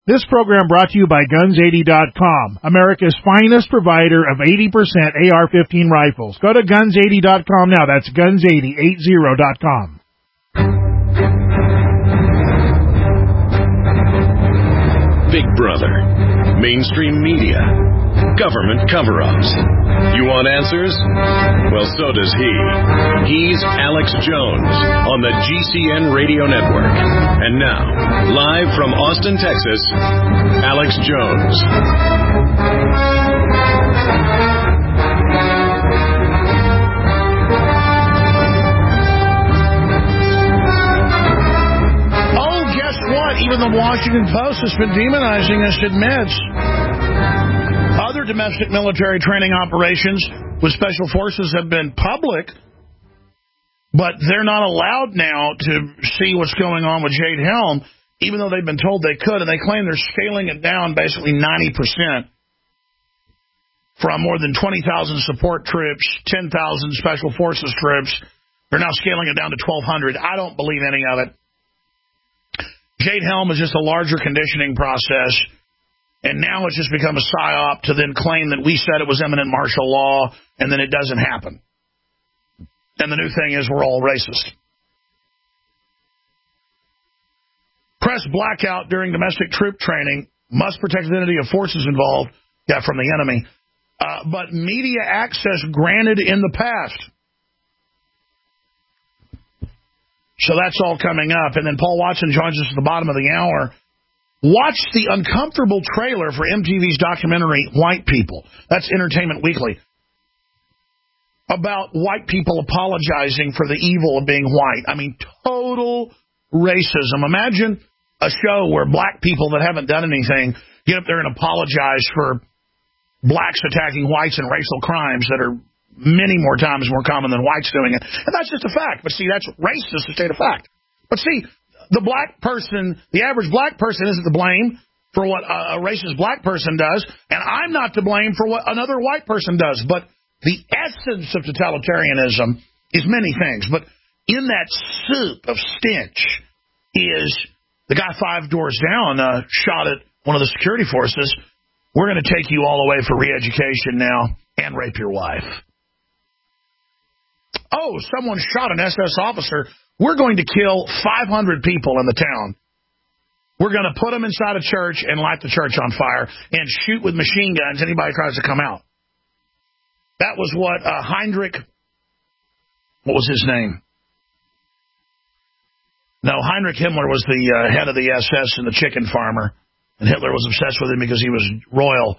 This program brought to you by Guns80.com, America's finest provider of 80% AR-15 rifles. Go to Guns80.com now. That's Guns80.com. Big Brother, mainstream media, government cover-ups. You want answers? Well, so does he. He's Alex Jones on the GCN Radio Network. And now, live from Austin, Texas, Alex Jones. Even the Washington Post has been demonizing us, admits. Other domestic military training operations with special forces have been public, but they're not allowed now to see what's going on with Jade Helm, even though they've been told they could, and they claim they're scaling it down basically 90% from more than 20,000 support troops, 10,000 special forces troops. They're now scaling it down to 1,200. I don't believe any of it. Jade Helm is just a larger conditioning process, and now it's just become a psyop to then claim that we said it was eminent martial law, and then it doesn't happen. And the new thing is we're all racist. Press blackout during domestic troop training must protect the identity of forces involved, from the enemy, but media access granted in the past. So that's all coming up. And then Paul Watson joins us at the bottom of the hour. Watch the uncomfortable trailer for MTV's documentary, White People. That's Entertainment Weekly. About white people apologizing for the evil of being white. I mean, total racism. Imagine a show where black people that haven't done anything get up there and apologize for blacks attacking whites and racial crimes that are many more times more common than whites doing it. And that's just a fact. But see, that's racist to state a fact. But see, the black person, the average black person isn't to blame for what a racist black person does, and I'm not to blame for what another white person does. But the essence of totalitarianism is many things. But in that soup of stench is the guy 5 doors down shot at one of the security forces. We're going to take you all away for re-education now and rape your wife. Oh, someone shot an SS officer. We're going to kill 500 people in the town. We're going to put them inside a church and light the church on fire and shoot with machine guns anybody tries to come out. That was what Heinrich, what was his name? No, Heinrich Himmler was the head of the SS and the chicken farmer, and Hitler was obsessed with him because he was royal.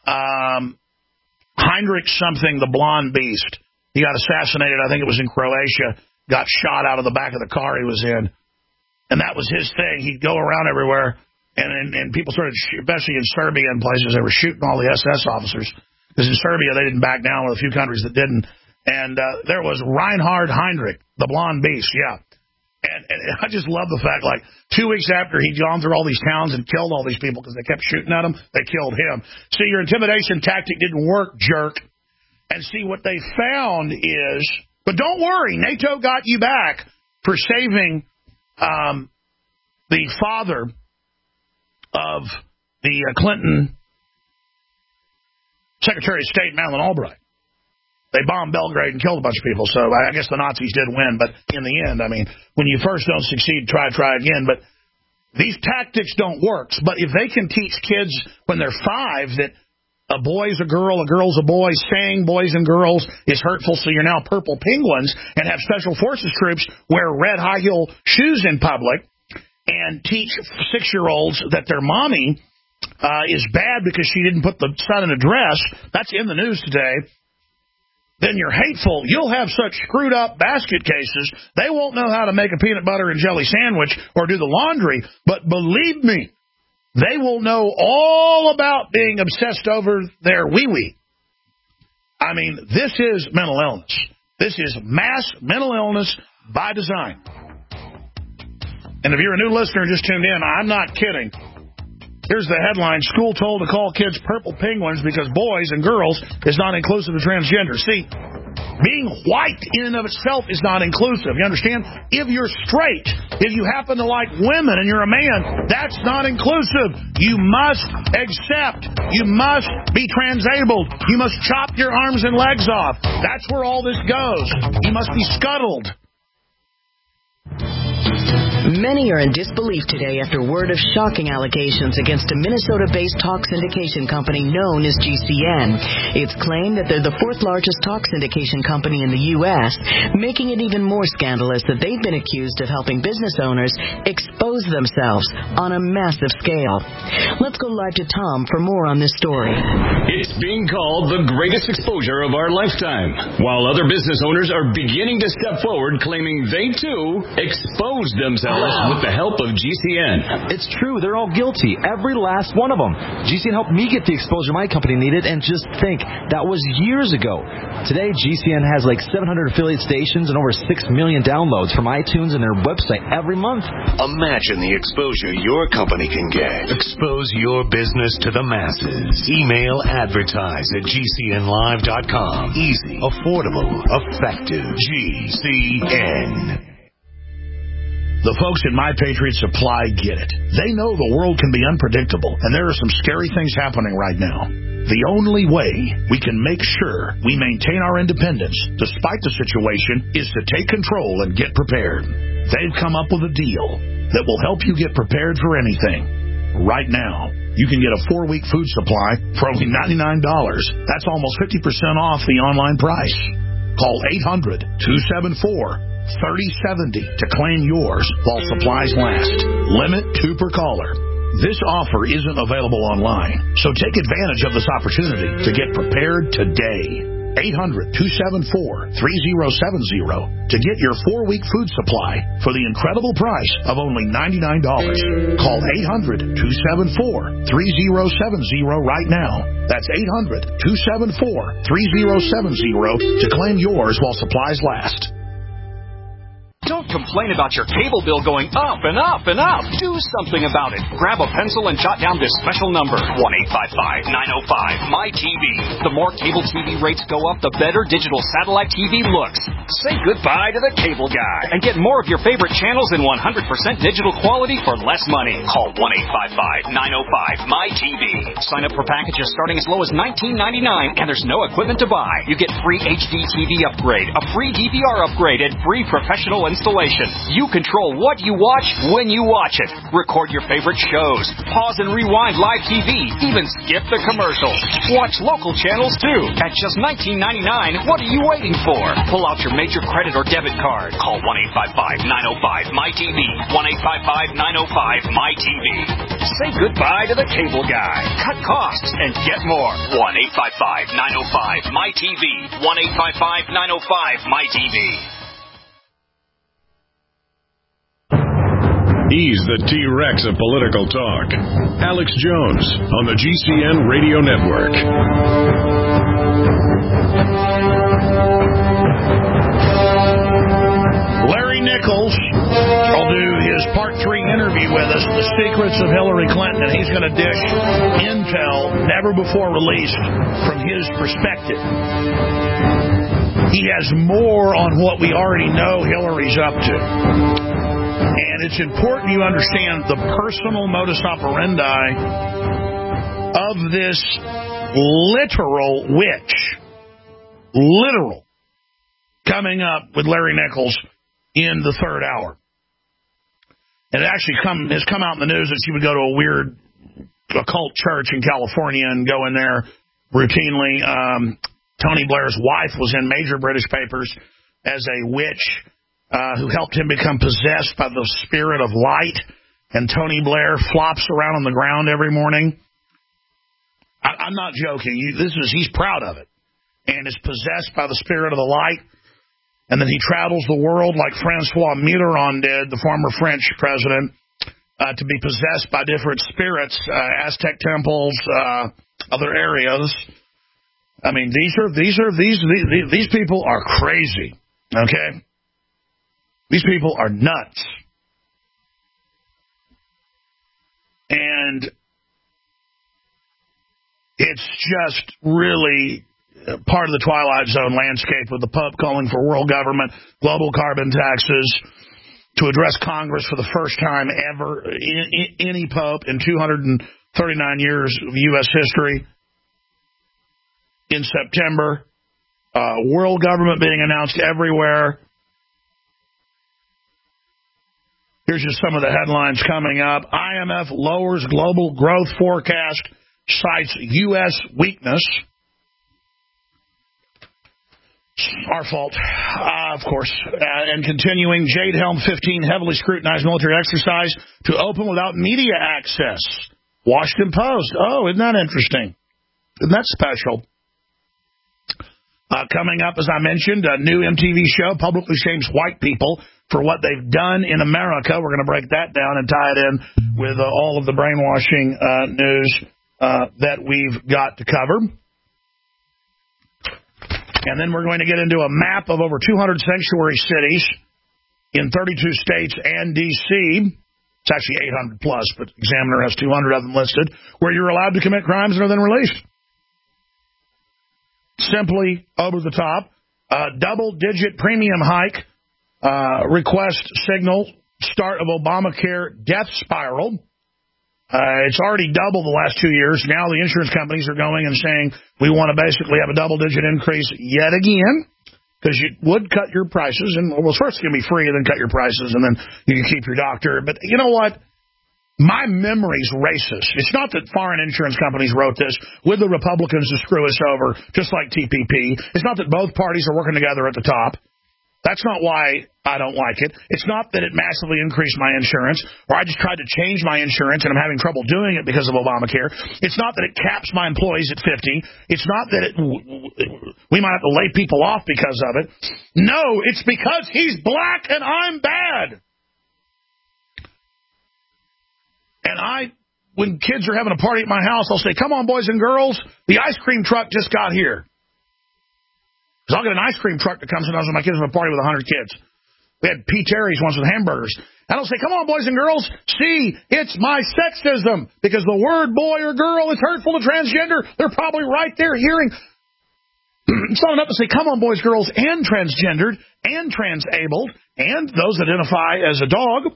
Heinrich something, the blonde beast. He got assassinated, I think it was in Croatia, got shot out of the back of the car he was in. And that was his thing. He'd go around everywhere, and people started, especially in Serbia and places, they were shooting all the SS officers. Because in Serbia, they didn't back down with a few countries that didn't. And there was Reinhard Heinrich, the blonde beast, yeah. And I just love the fact, like, 2 weeks after he'd gone through all these towns and killed all these people because they kept shooting at him, they killed him. See, your intimidation tactic didn't work, jerk. And see, what they found is, but don't worry, NATO got you back for saving the father of the Clinton Secretary of State, Madeleine Albright. They bombed Belgrade and killed a bunch of people, so I guess the Nazis did win. But in the end, I mean, when you first don't succeed, try again. But these tactics don't work. But if they can teach kids when they're 5 that a boy's a girl's a boy, saying boys and girls is hurtful, so you're now purple penguins, and have special forces troops wear red high-heel shoes in public, and teach 6-year-olds that their mommy is bad because she didn't put the son in a dress. That's in the news today. Then you're hateful. You'll have such screwed up basket cases, they won't know how to make a peanut butter and jelly sandwich or do the laundry. But believe me, they will know all about being obsessed over their wee-wee. I mean, this is mental illness. This is mass mental illness by design. And if you're a new listener and just tuned in, I'm not kidding. Here's the headline: School told to call kids purple penguins because boys and girls is not inclusive of transgender. See, being white in and of itself is not inclusive. You understand? If you're straight, If you happen to like women and you're a man, that's not inclusive. You must accept. You must be transabled. You must chop your arms and legs off. That's where all this goes. You must be scuttled. Many are in disbelief today after word of shocking allegations against a Minnesota-based talk syndication company known as GCN. It's claimed that they're the fourth largest talk syndication company in the U.S., making it even more scandalous that they've been accused of helping business owners expose themselves on a massive scale. Let's go live to Tom for more on this story. It's being called the greatest exposure of our lifetime, while other business owners are beginning to step forward claiming they, too, exposed themselves with the help of GCN. It's true. They're all guilty. Every last one of them. GCN helped me get the exposure my company needed, and just think, that was years ago. Today, GCN has like 700 affiliate stations and over 6 million downloads from iTunes and their website every month. Imagine the exposure your company can get. Expose your business to the masses. Email advertise@gcnlive.com. Easy, affordable, effective. GCN. The folks at My Patriot Supply get it. They know the world can be unpredictable, and there are some scary things happening right now. The only way we can make sure we maintain our independence, despite the situation, is to take control and get prepared. They've come up with a deal that will help you get prepared for anything. Right now, you can get a 4-week food supply for only $99. That's almost 50% off the online price. Call 800-274-3070 to claim yours while supplies last. Limit 2 per caller. This offer isn't available online, so take advantage of this opportunity to get prepared today. 800-274-3070 to get your 4-week food supply for the incredible price of only $99. Call 800-274-3070 right now. That's 800-274-3070 to claim yours while supplies last. Don't complain about your cable bill going up and up and up. Do something about it. Grab a pencil and jot down this special number, 1-855-905-MY-TV. The more cable TV rates go up, the better digital satellite TV looks. Say goodbye to the cable guy and get more of your favorite channels in 100% digital quality for less money. Call 1-855-905-MY-TV. Sign up for packages starting as low as $19.99, and there's no equipment to buy. You get free HD TV upgrade, a free DVR upgrade, and free professional installation. You control what you watch when you watch it. Record your favorite shows. Pause and rewind live TV. Even skip the commercials. Watch local channels too. At just $19.99, what are you waiting for? Pull out your major credit or debit card. Call 1-855-905-MY-TV. 1-855-905-MY-TV. Say goodbye to the cable guy. Cut costs and get more. 1-855-905-MY-TV. 1-855-905-MY-TV. He's the T-Rex of political talk. Alex Jones on the GCN Radio Network. Larry Nichols will do his Part 3 interview with us, The Secrets of Hillary Clinton, and he's going to dish intel never before released from his perspective. He has more on what we already know Hillary's up to. And it's important you understand the personal modus operandi of this literal witch. Literal. Coming up with Larry Nichols in the third hour. And it actually has come out in the news that she would go to a weird occult church in California and go in there routinely. Tony Blair's wife was in major British papers as a witch who helped him become possessed by the spirit of light. And Tony Blair flops around on the ground every morning. I'm not joking. He's proud of it. And is possessed by the spirit of the light. And then he travels the world like Francois Mitterrand did, the former French president, to be possessed by different spirits, Aztec temples, other areas. I mean, these people are crazy. Okay? These people are nuts. And it's just really part of the Twilight Zone landscape with the Pope calling for world government, global carbon taxes, to address Congress for the first time ever, any pope in 239 years of U.S. history. In September, world government being announced everywhere. Here's just some of the headlines coming up. IMF lowers global growth forecast, cites U.S. weakness. Our fault, of course. And continuing, Jade Helm 15 heavily scrutinized military exercise to open without media access. Washington Post. Oh, isn't that interesting? Isn't that special? Coming up, as I mentioned, a new MTV show publicly shames white people for what they've done in America. We're going to break that down and tie it in with all of the brainwashing news that we've got to cover. And then we're going to get into a map of over 200 sanctuary cities in 32 states and D.C. It's actually 800 plus, but Examiner has 200 of them listed, where you're allowed to commit crimes and are then released. Simply over the top. Double-digit premium hike. Request signal. Start of Obamacare death spiral. It's already doubled the last 2 years. Now the insurance companies are going and saying we want to basically have a double-digit increase yet again, because you would cut your prices. And well, first it's going to be free, and then cut your prices, and then you can keep your doctor. But you know what? My memory's racist. It's not that foreign insurance companies wrote this with the Republicans to screw us over, just like TPP. It's not that both parties are working together at the top. That's not why I don't like it. It's not that it massively increased my insurance, or I just tried to change my insurance and I'm having trouble doing it because of Obamacare. It's not that it caps my employees at 50. It's not that we might have to lay people off because of it. No, it's because he's black and I'm bad. And when kids are having a party at my house, I'll say, come on, boys and girls, the ice cream truck just got here. Because I'll get an ice cream truck that comes and does my kids have a party with 100 kids. We had P. Terry's once with hamburgers. And I'll say, come on, boys and girls, see, it's my sexism. Because the word boy or girl is hurtful to transgender. They're probably right there hearing. It's not enough to say, come on, boys, girls, and transgendered, and transabled, and those that identify as a dog.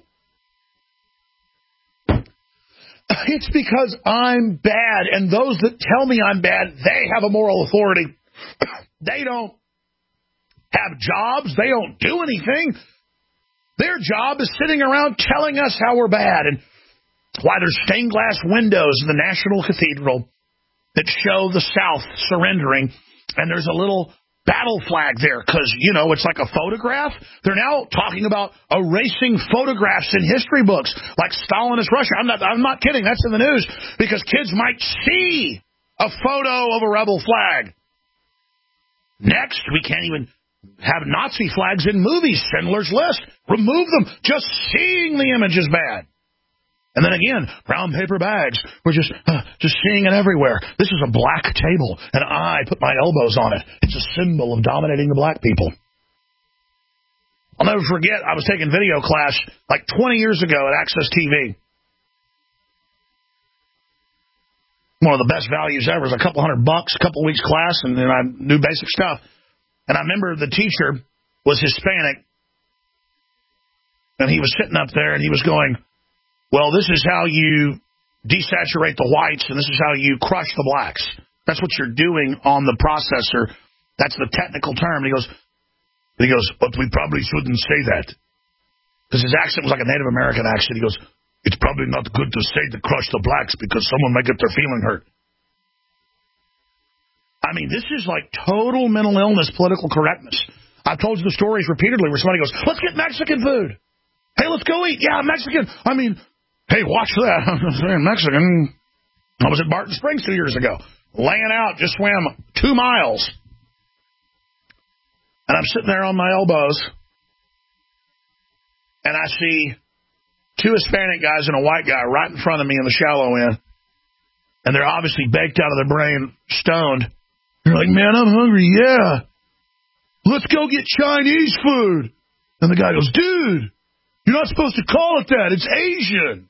It's because I'm bad, and those that tell me I'm bad, they have a moral authority. They don't have jobs. They don't do anything. Their job is sitting around telling us how we're bad, and why there's stained glass windows in the National Cathedral that show the South surrendering, and there's a little battle flag there because, you know, it's like a photograph. They're now talking about erasing photographs in history books like Stalinist Russia. I'm not kidding. That's in the news because kids might see a photo of a rebel flag. Next, we can't even have Nazi flags in movies. Schindler's List. Remove them. Just seeing the image is bad. And then again, brown paper bags. We're just seeing it everywhere. This is a black table, and I put my elbows on it. It's a symbol of dominating the black people. I'll never forget, I was taking video class like 20 years ago at Access TV. One of the best values ever. It was a couple $100, a couple weeks class, and then I knew basic stuff. And I remember the teacher was Hispanic, and he was sitting up there, and he was going, well, this is how you desaturate the whites, and this is how you crush the blacks. That's what you're doing on the processor. That's the technical term. And he goes, but we probably shouldn't say that. Because his accent was like a Native American accent. He goes, it's probably not good to say to crush the blacks because someone might get their feeling hurt. I mean, this is like total mental illness, political correctness. I've told you the stories repeatedly where somebody goes, let's get Mexican food. Hey, let's go eat. Yeah, Mexican. I mean, hey, watch that. I'm saying Mexican. I was at Barton Springs 2 years ago, laying out, just swam 2 miles. And I'm sitting there on my elbows, and I see 2 Hispanic guys and a white guy right in front of me in the shallow end. And they're obviously baked out of their brain, stoned. They're like, man, I'm hungry. Yeah. Let's go get Chinese food. And the guy goes, dude, you're not supposed to call it that. It's Asian.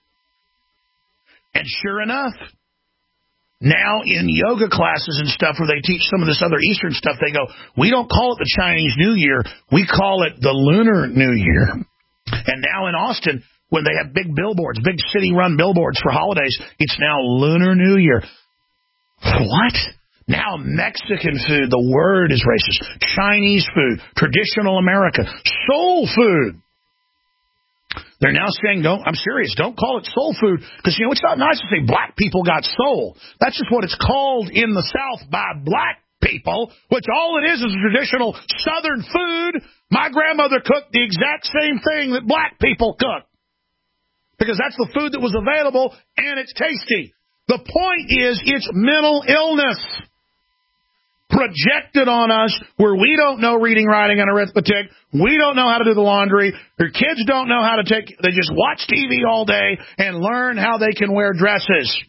And sure enough, now in yoga classes and stuff where they teach some of this other Eastern stuff, they go, we don't call it the Chinese New Year. We call it the Lunar New Year. And now in Austin, when they have big billboards, big city-run billboards for holidays, it's now Lunar New Year. What? Now Mexican food, the word is racist. Chinese food, traditional America, soul food. They're now saying, I'm serious, don't call it soul food, because, it's not nice to say black people got soul. That's just what it's called in the South by black people, which all it is a traditional Southern food. My grandmother cooked the exact same thing that black people cook, because that's the food that was available, and it's tasty. The point is, it's mental illness projected on us where we don't know reading, writing, and arithmetic. We don't know how to do the laundry. Their kids don't know how to they just watch TV all day and learn how they can wear dresses.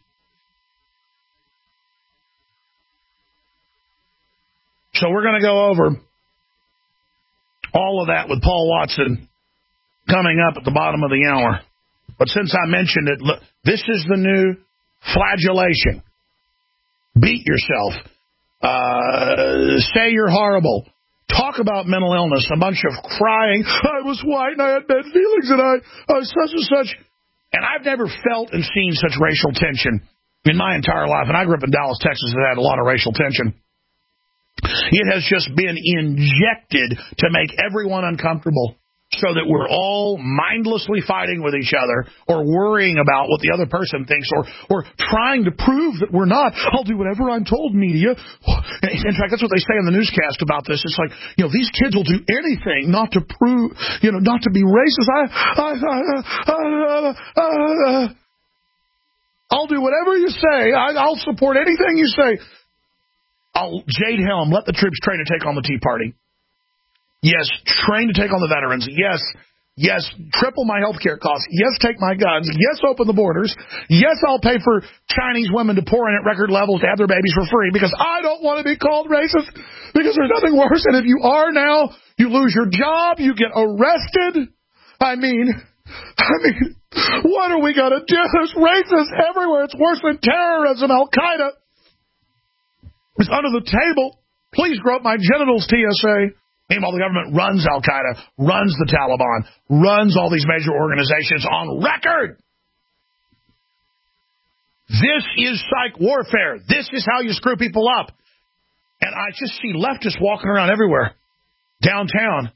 So we're going to go over all of that with Paul Watson coming up at the bottom of the hour. But since I mentioned it, look, this is the new flagellation. Beat yourself. Say you're horrible. Talk about mental illness. A bunch of crying. I was white and I had bad feelings and I was such and such. And I've never felt and seen such racial tension in my entire life. And I grew up in Dallas, Texas, that had a lot of racial tension. It has just been injected to make everyone uncomfortable, so that we're all mindlessly fighting with each other or worrying about what the other person thinks or trying to prove that we're not. I'll do whatever I'm told, media. In fact, that's what they say in the newscast about this. It's like, these kids will do anything not to prove, not to be racist. I'll do whatever you say. I'll support anything you say. Jade Helm, let the troops train to take on the Tea Party. Yes, train to take on the veterans. Yes, triple my health care costs. Yes, take my guns. Yes, open the borders. Yes, I'll pay for Chinese women to pour in at record levels to have their babies for free, because I don't want to be called racist, because there's nothing worse. And if you are now, you lose your job, you get arrested. I mean, what are we going to do? There's racists everywhere. It's worse than terrorism. Al-Qaeda is under the table. Please grow up my genitals, TSA. Meanwhile, the government runs Al-Qaeda, runs the Taliban, runs all these major organizations on record. This is psych warfare. This is how you screw people up. And I just see leftists walking around everywhere, downtown.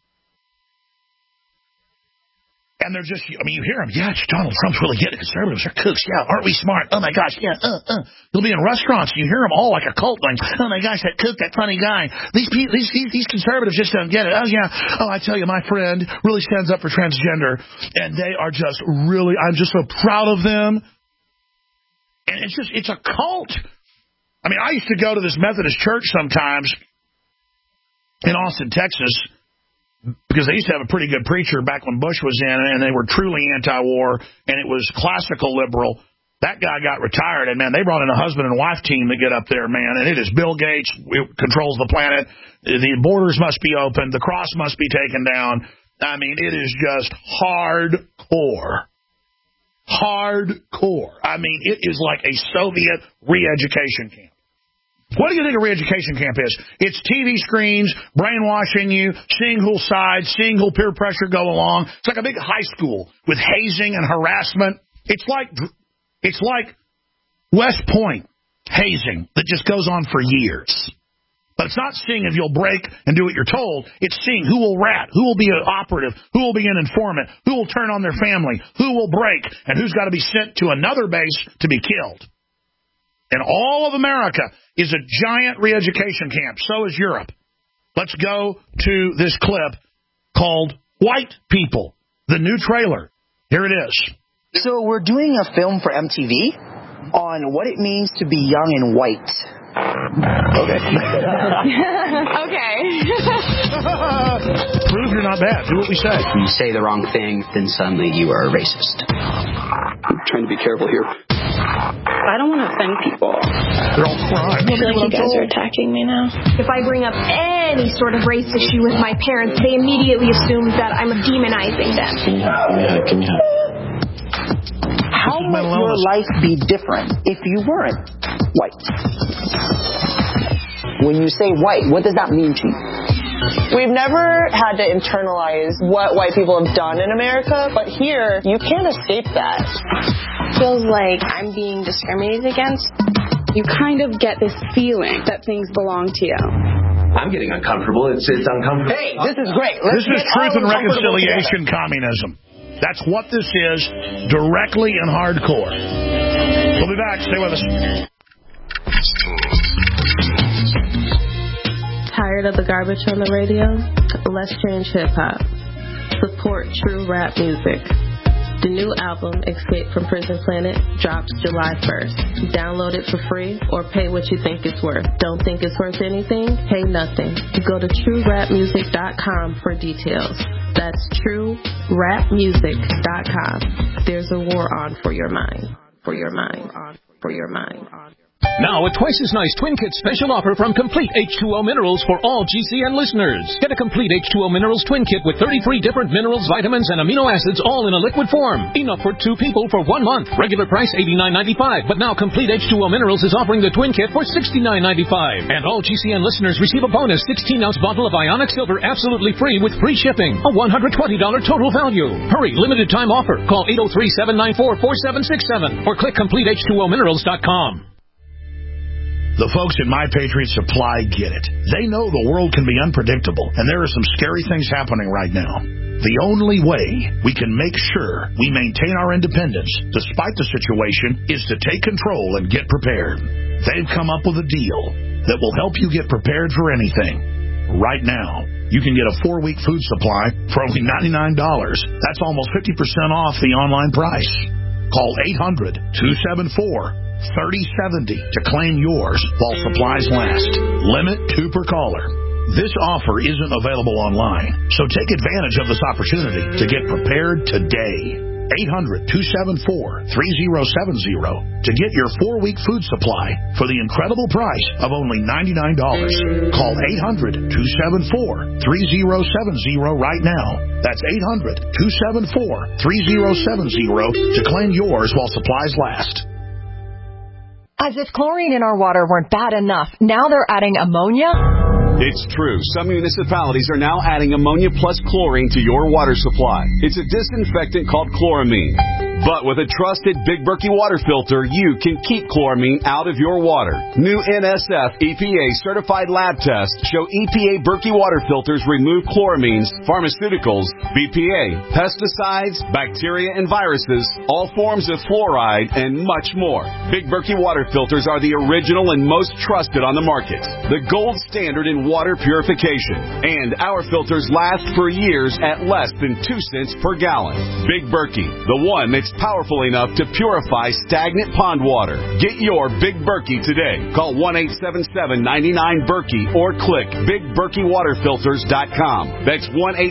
And they're just, you hear them. Yeah, Donald Trump's really getting it. Conservatives are kooks. Yeah, aren't we smart? Oh, my gosh, yeah, You'll be in restaurants, and you hear them all like a cult going, oh, my gosh, that kook, that funny guy. These conservatives just don't get it. Oh, yeah. Oh, I tell you, my friend really stands up for transgender, and they are just really, I'm just so proud of them. And it's a cult. I used to go to this Methodist church sometimes in Austin, Texas, because they used to have a pretty good preacher back when Bush was in, and they were truly anti-war, and it was classical liberal. That guy got retired, and, man, they brought in a husband and wife team to get up there, man, and it is Bill Gates controls the planet. The borders must be opened. The cross must be taken down. It is just hardcore. Hardcore. It is like a Soviet re-education camp. What do you think a re-education camp is? It's TV screens, brainwashing you, seeing who'll side, seeing who'll peer pressure go along. It's like a big high school with hazing and harassment. It's like West Point hazing that just goes on for years. But it's not seeing if you'll break and do what you're told. It's seeing who will rat, who will be an operative, who will be an informant, who will turn on their family, who will break, and who's got to be sent to another base to be killed. And all of America is a giant re-education camp. So is Europe. Let's go to this clip called White People, the new trailer. Here it is. So we're doing a film for MTV on what it means to be young and white. Okay. Okay. Prove you're not bad. Do what we say. You say the wrong thing, then suddenly you are a racist. I'm trying to be careful here. I don't want to offend people. They're all crying. I feel like you guys are attacking me now. If I bring up any sort of race issue with my parents, they immediately assume that I'm demonizing them. Can you How would your life be different if you weren't white? When you say white, what does that mean to you? We've never had to internalize what white people have done in America, but here, you can't escape that. Feels like I'm being discriminated against. You kind of get this feeling that things belong to you. I'm getting uncomfortable. It's uncomfortable. Hey, this is great. This is Truth and Reconciliation Communism. That's what this is, directly and hardcore. We'll be back. Stay with us. Tired of the garbage on the radio? Let's change hip-hop. Support true rap music. The new album, Escape from Prison Planet, drops July 1st. Download it for free or pay what you think it's worth. Don't think it's worth anything? Pay nothing. Go to TrueRapMusic.com for details. That's TrueRapMusic.com. There's a war on for your mind. For your mind. For your mind. Now, a twice as nice Twin Kit special offer from Complete H2O Minerals for all GCN listeners. Get a Complete H2O Minerals Twin Kit with 33 different minerals, vitamins, and amino acids all in a liquid form. Enough for 2 people for 1 month. Regular price $89.95, but now Complete H2O Minerals is offering the Twin Kit for $69.95. And all GCN listeners receive a bonus 16-ounce bottle of Ionic Silver absolutely free with free shipping. A $120 total value. Hurry, limited time offer. Call 803-794-4767 or click CompleteH2OMinerals.com. The folks at My Patriot Supply get it. They know the world can be unpredictable, and there are some scary things happening right now. The only way we can make sure we maintain our independence, despite the situation, is to take control and get prepared. They've come up with a deal that will help you get prepared for anything. Right now, you can get a 4-week food supply for only $99. That's almost 50% off the online price. Call 800-274-3070 to claim yours while supplies last. Limit 2 per caller. This offer isn't available online, so take advantage of this opportunity to get prepared today. 800-274-3070 to get your 4-week food supply for the incredible price of only $99. Call 800-274-3070 right now. That's 800-274-3070 to claim yours while supplies last. As if chlorine in our water weren't bad enough, now they're adding ammonia? It's true. Some municipalities are now adding ammonia plus chlorine to your water supply. It's a disinfectant called chloramine. But with a trusted Big Berkey water filter, you can keep chloramine out of your water. New NSF EPA certified lab tests show EPA Berkey water filters remove chloramines, pharmaceuticals, BPA, pesticides, bacteria and viruses, all forms of fluoride, and much more. Big Berkey water filters are the original and most trusted on the market. The gold standard in water purification. And our filters last for years at less than 2 cents per gallon. Big Berkey, the one that's powerful enough to purify stagnant pond water. Get your Big Berkey today. Call 1-877-99-BERKEY or click BigBerkeyWaterFilters.com. That's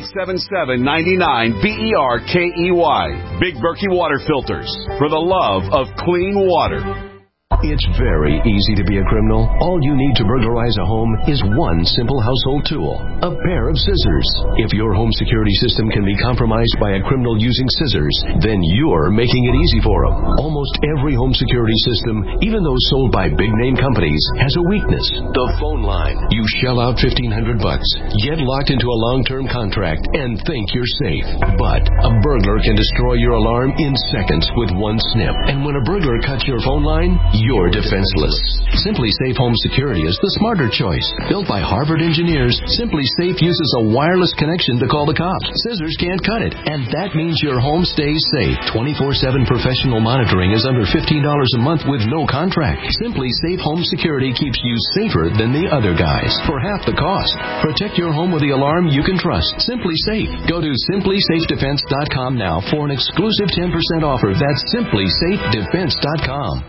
1-877-99-BERKEY. Big Berkey Water Filters. For the love of clean water. It's very easy to be a criminal. All you need to burglarize a home is one simple household tool, a pair of scissors. If your home security system can be compromised by a criminal using scissors, then you're making it easy for them. Almost every home security system, even those sold by big-name companies, has a weakness. The phone line. You shell out $1,500, get locked into a long-term contract, and think you're safe. But a burglar can destroy your alarm in seconds with one snip. And when a burglar cuts your phone line, you're defenseless. Simply Safe Home Security is the smarter choice. Built by Harvard engineers, Simply Safe uses a wireless connection to call the cops. Scissors can't cut it, and that means your home stays safe. 24/7 professional monitoring is under $15 a month with no contract. Simply Safe Home Security keeps you safer than the other guys for half the cost. Protect your home with the alarm you can trust. Simply Safe. Go to simplysafedefense.com now for an exclusive 10% offer. That's simplysafedefense.com.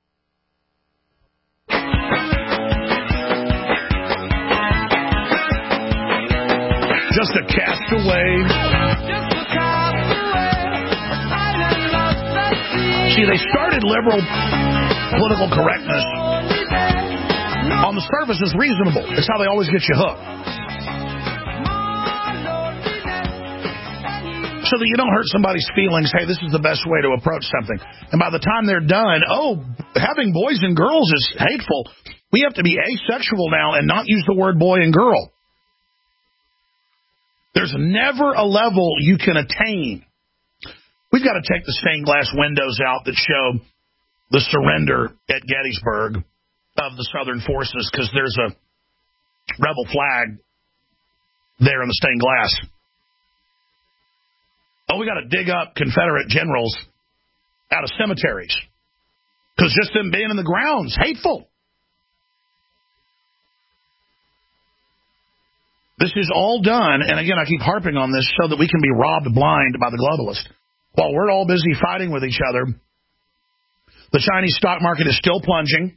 Just a castaway. See, they started liberal political correctness on the surface is reasonable. It's how they always get you hooked. So that you don't hurt somebody's feelings. Hey, this is the best way to approach something. And by the time they're done, having boys and girls is hateful. We have to be asexual now and not use the word boy and girl. There's never a level you can attain. We've got to take the stained glass windows out that show the surrender at Gettysburg of the Southern forces, because there's a rebel flag there in the stained glass. Oh, we got to dig up Confederate generals out of cemeteries, because just them being in the ground's hateful. This is all done, and again, I keep harping on this so that we can be robbed blind by the globalist. While we're all busy fighting with each other, the Chinese stock market is still plunging.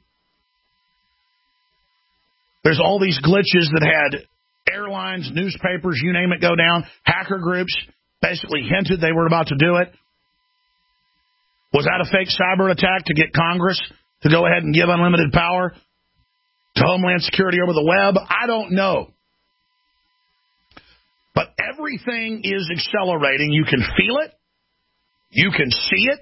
There's all these glitches that had airlines, newspapers, you name it, go down. Hacker groups basically hinted they were about to do it. Was that a fake cyber attack to get Congress to go ahead and give unlimited power to Homeland Security over the web? I don't know. But everything is accelerating. You can feel it. You can see it.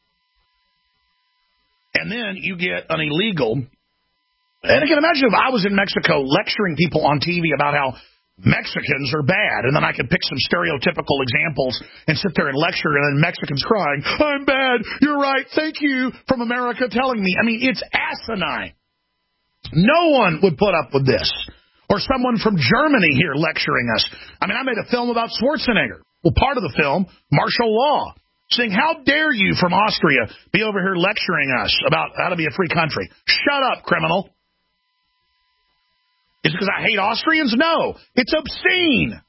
And then you get an illegal. And I can imagine if I was in Mexico lecturing people on TV about how Mexicans are bad, and then I could pick some stereotypical examples and sit there and lecture, and then Mexicans crying, I'm bad, you're right, thank you, from America telling me. I mean, it's asinine. No one would put up with this. Or someone from Germany here lecturing us. I mean, I made a film about Schwarzenegger. Well, part of the film, martial law, saying, how dare you from Austria be over here lecturing us about how to be a free country? Shut up, criminal. Is it because I hate Austrians? No. It's obscene.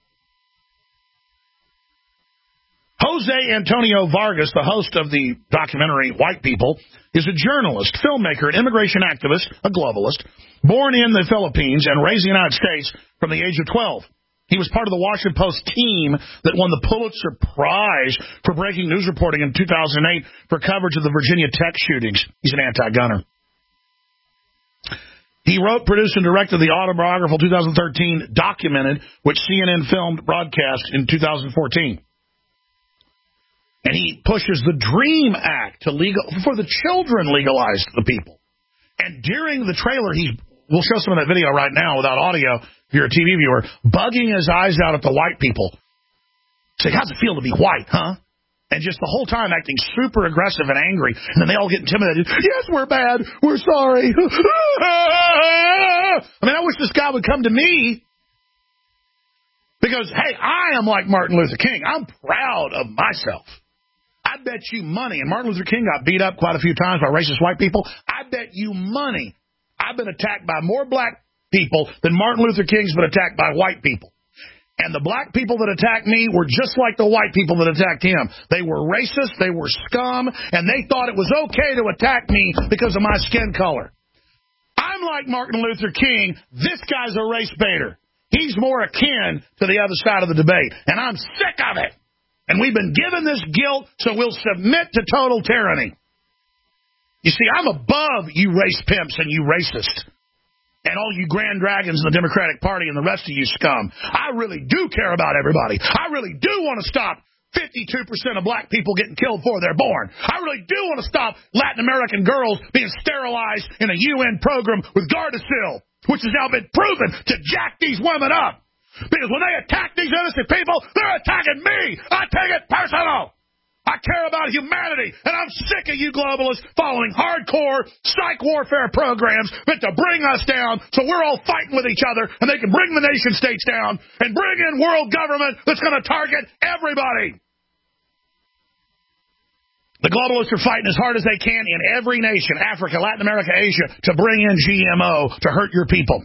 Jose Antonio Vargas, the host of the documentary White People, is a journalist, filmmaker, an immigration activist, a globalist, born in the Philippines and raised in the United States from the age of 12. He was part of the Washington Post team that won the Pulitzer Prize for breaking news reporting in 2008 for coverage of the Virginia Tech shootings. He's an anti-gunner. He wrote, produced, and directed the autobiographical 2013 Documented, which CNN filmed broadcast in 2014. And he pushes the DREAM Act to for the children legalize the people. And during the trailer, we'll show some of that video right now without audio if you're a TV viewer, bugging his eyes out at the white people. Saying, how's it feel to be white, huh? And just the whole time acting super aggressive and angry. And then they all get intimidated. Yes, we're bad. We're sorry. I mean, I wish this guy would come to me. Because, hey, I am like Martin Luther King. I'm proud of myself. I bet you money, and Martin Luther King got beat up quite a few times by racist white people. I bet you money I've been attacked by more black people than Martin Luther King's been attacked by white people. And the black people that attacked me were just like the white people that attacked him. They were racist, they were scum, and they thought it was okay to attack me because of my skin color. I'm like Martin Luther King. This guy's a race baiter. He's more akin to the other side of the debate, and I'm sick of it. And we've been given this guilt, so we'll submit to total tyranny. You see, I'm above you race pimps and you racists and all you grand dragons in the Democratic Party and the rest of you scum. I really do care about everybody. I really do want to stop 52% of black people getting killed before they're born. I really do want to stop Latin American girls being sterilized in a UN program with Gardasil, which has now been proven to jack these women up. Because when they attack these innocent people, they're attacking me. I take it personal. I care about humanity, and I'm sick of you globalists following hardcore psych warfare programs meant to bring us down so we're all fighting with each other, and they can bring the nation states down and bring in world government that's going to target everybody. The globalists are fighting as hard as they can in every nation, Africa, Latin America, Asia, to bring in GMO to hurt your people.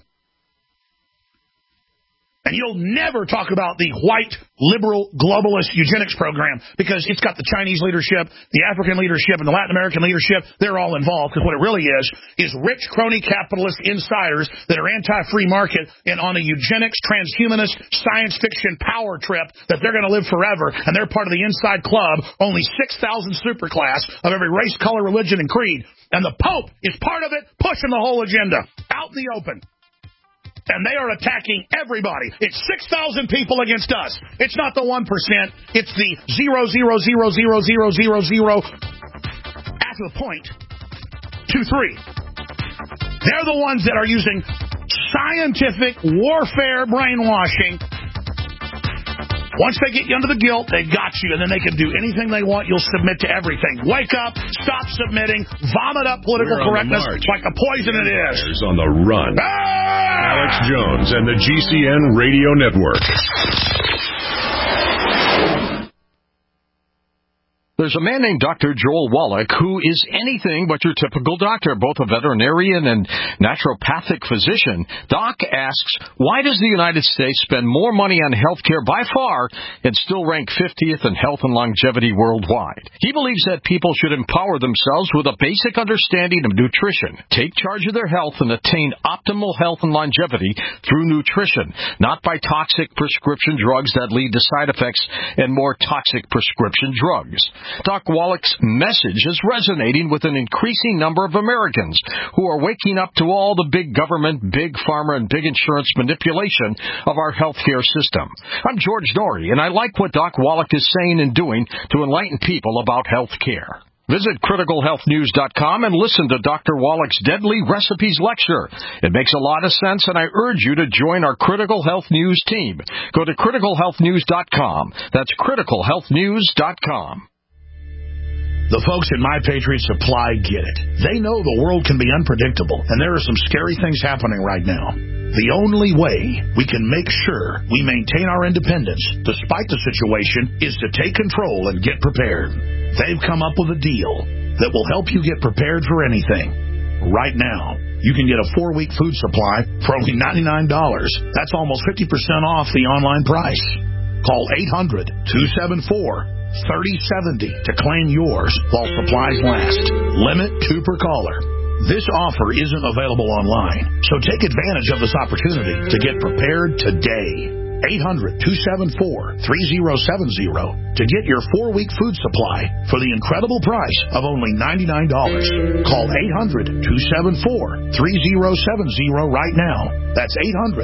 And you'll never talk about the white, liberal, globalist eugenics program because it's got the Chinese leadership, the African leadership, and the Latin American leadership. They're all involved because what it really is rich, crony, capitalist insiders that are anti-free market and on a eugenics, transhumanist, science fiction power trip that they're going to live forever. And they're part of the inside club, only 6,000 superclass of every race, color, religion, and creed. And the Pope is part of it, pushing the whole agenda out in the open. And they are attacking everybody. It's 6,000 people against us. It's not the 1%. It's the 0.0000000 after the point 2-3. They're the ones that are using scientific warfare brainwashing Once they get you under the guilt, they got you, and then they can do anything they want. You'll submit to everything. Wake up, stop submitting, vomit up political correctness like the poison it is. There's on the run. Alex Jones and the GCN Radio Network. There's a man named Dr. Joel Wallach who is anything but your typical doctor, both a veterinarian and naturopathic physician. Doc asks, why does the United States spend more money on health care by far and still rank 50th in health and longevity worldwide? He believes that people should empower themselves with a basic understanding of nutrition, take charge of their health, and attain optimal health and longevity through nutrition, not by toxic prescription drugs that lead to side effects and more toxic prescription drugs. Doc Wallach's message is resonating with an increasing number of Americans who are waking up to all the big government, big pharma, and big insurance manipulation of our healthcare system. I'm George Norrie, and I like what Doc Wallach is saying and doing to enlighten people about health care. Visit criticalhealthnews.com and listen to Dr. Wallach's Deadly Recipes lecture. It makes a lot of sense, and I urge you to join our Critical Health News team. Go to criticalhealthnews.com. That's criticalhealthnews.com. The folks in My Patriot Supply get it. They know the world can be unpredictable, and there are some scary things happening right now. The only way we can make sure we maintain our independence, despite the situation, is to take control and get prepared. They've come up with a deal that will help you get prepared for anything. Right now, you can get a 4-week food supply for only $99. That's almost 50% off the online price. Call 800-274-3070 to claim yours while supplies last. Limit 2 per caller. This offer isn't available online, so take advantage of this opportunity to get prepared today. 800-274-3070 to get your 4-week food supply for the incredible price of only $99. Call 800-274-3070 right now. That's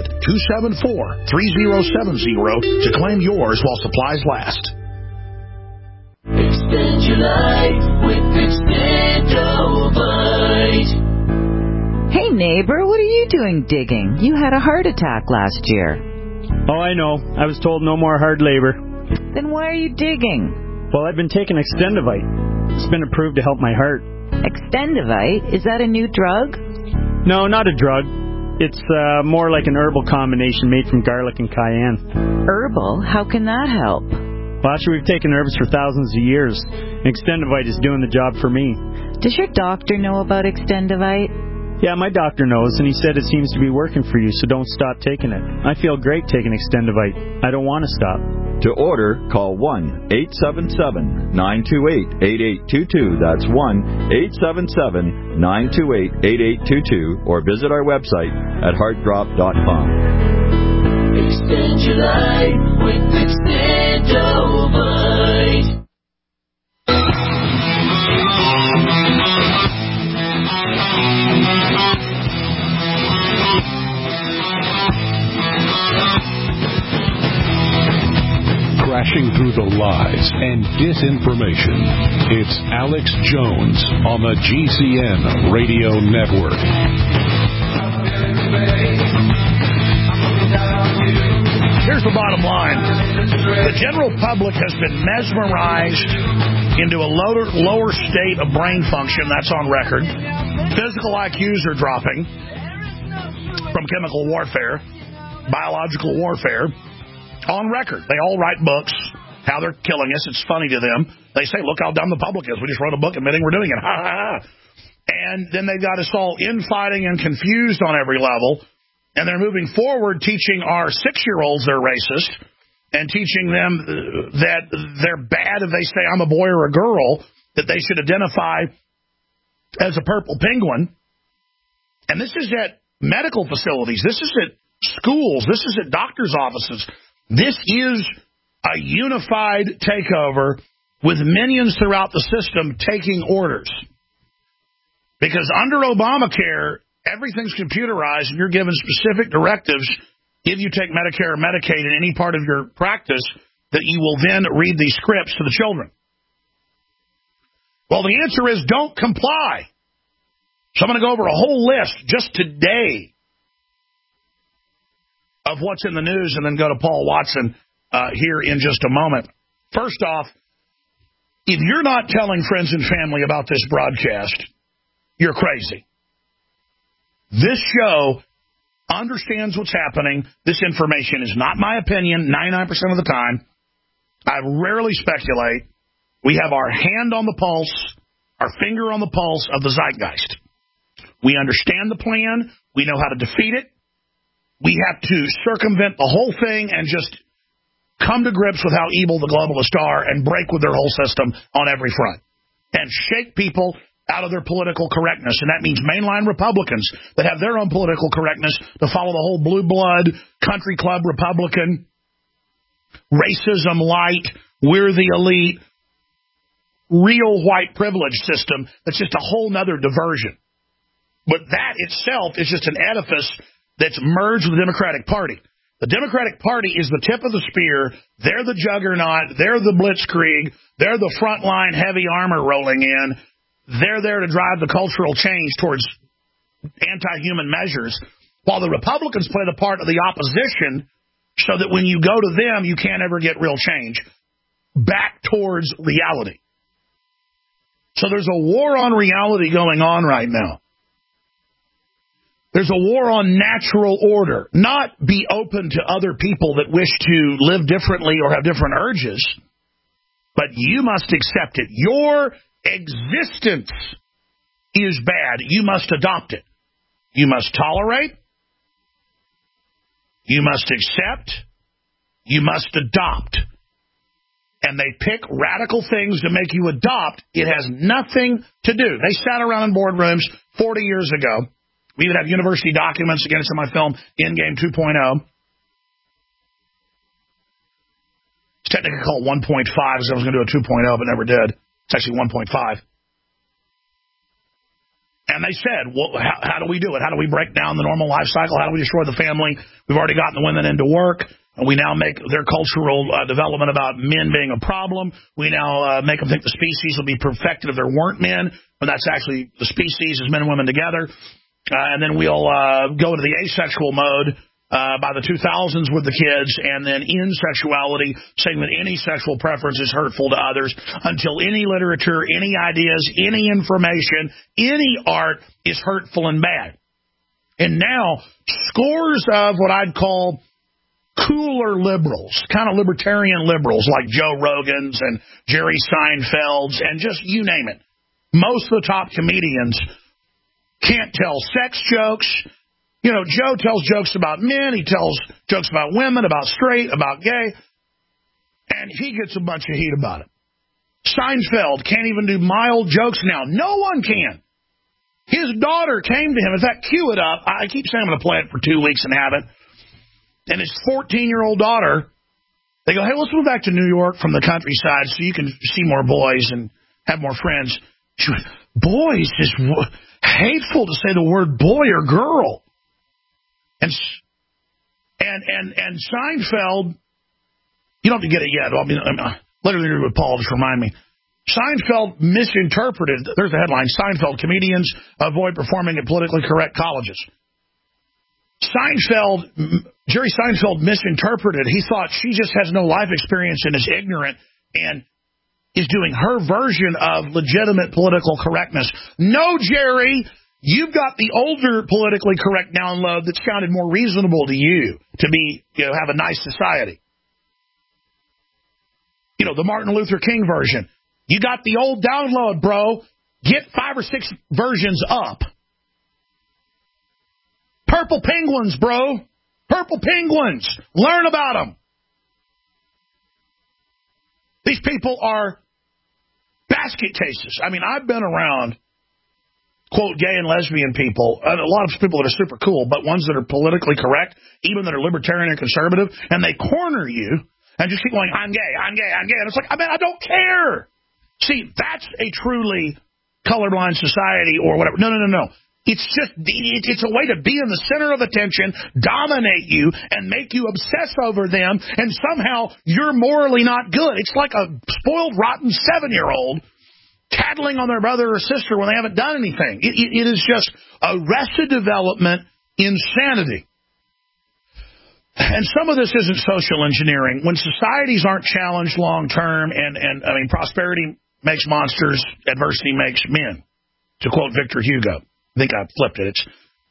800-274-3070 to claim yours while supplies last. Extend your life with Extendovite. Hey neighbor, what are you doing digging? You had a heart attack last year. Oh, I know. I was told no more hard labor. Then why are you digging? Well, I've been taking Extendovite. It's been approved to help my heart. Extendovite? Is that a new drug? No, not a drug. It's more like an herbal combination made from garlic and cayenne. Herbal? How can that help? Well, actually, we've taken herbs for thousands of years. Extendovite is doing the job for me. Does your doctor know about Extendovite? Yeah, my doctor knows, and he said it seems to be working for you, so don't stop taking it. I feel great taking Extendovite. I don't want to stop. To order, call 1-877-928-8822. That's 1-877-928-8822, or visit our website at heartdrop.com. Extend your life with Extendovite. Crashing through the lies and disinformation. It's Alex Jones on the GCN Radio Network. Here's the bottom line. The general public has been mesmerized into a lower state of brain function. That's on record. Physical IQs are dropping from chemical warfare, biological warfare. On record. They all write books, how they're killing us. It's funny to them. They say, look how dumb the public is. We just wrote a book admitting we're doing it. Ha, ha, ha. And then they've got us all infighting and confused on every level. And they're moving forward teaching our 6-year-olds they're racist and teaching them that they're bad if they say I'm a boy or a girl, that they should identify as a purple penguin. And this is at medical facilities. This is at schools. This is at doctors' offices. This is a unified takeover with minions throughout the system taking orders. Because under Obamacare, everything's computerized and you're given specific directives if you take Medicare or Medicaid in any part of your practice that you will then read these scripts to the children. Well, the answer is don't comply. So I'm going to go over a whole list just today of what's in the news and then go to Paul Watson here in just a moment. First off, if you're not telling friends and family about this broadcast, you're crazy. This show understands what's happening. This information is not my opinion 99% of the time. I rarely speculate. We have our hand on the pulse, our finger on the pulse of the zeitgeist. We understand the plan. We know how to defeat it. We have to circumvent the whole thing and just come to grips with how evil the globalists are and break with their whole system on every front and shake people out of their political correctness. And that means mainline Republicans that have their own political correctness to follow the whole blue blood, country club Republican, racism light, we're the elite, real white privilege system that's just a whole nother diversion. But that itself is just an edifice that's merged with the Democratic Party. The Democratic Party is the tip of the spear. They're the juggernaut. They're the blitzkrieg. They're the frontline heavy armor rolling in. They're there to drive the cultural change towards anti-human measures, while the Republicans play the part of the opposition so that when you go to them, you can't ever get real change back towards reality. So there's a war on reality going on right now. There's a war on natural order, not be open to other people that wish to live differently or have different urges, but you must accept it. Your existence is bad. You must adopt it. You must tolerate. You must accept. You must adopt. And they pick radical things to make you adopt. It has nothing to do. They sat around in boardrooms 40 years ago. We even have university documents, again, it's in my film, Endgame 2.0. It's technically called 1.5, because I was going to do a 2.0, but never did. It's actually 1.5. And they said, well, how do we do it? How do we break down the normal life cycle? How do we destroy the family? We've already gotten the women into work, and we now make their cultural development about men being a problem. We now make them think the species will be perfected if there weren't men, when that's actually the species is men and women together. And then we'll go into the asexual mode by the 2000s with the kids, and then in sexuality, saying that any sexual preference is hurtful to others, until any literature, any ideas, any information, any art is hurtful and bad. And now, scores of what I'd call cooler liberals, kind of libertarian liberals like Joe Rogan's and Jerry Seinfeld's and just you name it. Most of the top comedians can't tell sex jokes. You know, Joe tells jokes about men. He tells jokes about women, about straight, about gay. And he gets a bunch of heat about it. Seinfeld can't even do mild jokes now. No one can. His daughter came to him. In fact, cue it up. I keep saying I'm going to play it for 2 weeks and have it. And his 14-year-old daughter, they go, hey, let's move back to New York from the countryside so you can see more boys and have more friends. She went, boys is hateful to say the word boy or girl. And Seinfeld, you don't have to get it yet. I mean, literally with Paul, just remind me. Seinfeld misinterpreted, there's the headline, Seinfeld, comedians avoid performing at politically correct colleges. Jerry Seinfeld misinterpreted. He thought she just has no life experience and is ignorant and is doing her version of legitimate political correctness. No, Jerry, you've got the older politically correct download that sounded more reasonable to you to be, have a nice society. The Martin Luther King version. You got the old download, bro. Get 5 or 6 versions up. Purple penguins, bro. Purple penguins. Learn about them. These people are basket cases. I mean, I've been around, quote, gay and lesbian people, and a lot of people that are super cool, but ones that are politically correct, even that are libertarian and conservative, and they corner you and just keep going, I'm gay, I'm gay, I'm gay. And it's like, I don't care. See, that's a truly colorblind society or whatever. No. It's just, it's a way to be in the center of attention, dominate you, and make you obsess over them, and somehow you're morally not good. It's like a spoiled, rotten 7-year-old tattling on their brother or sister when they haven't done anything. It is just arrested development insanity. And some of this isn't social engineering. When societies aren't challenged long term, and I mean, prosperity makes monsters, adversity makes men. To quote Victor Hugo, I think I flipped it. It's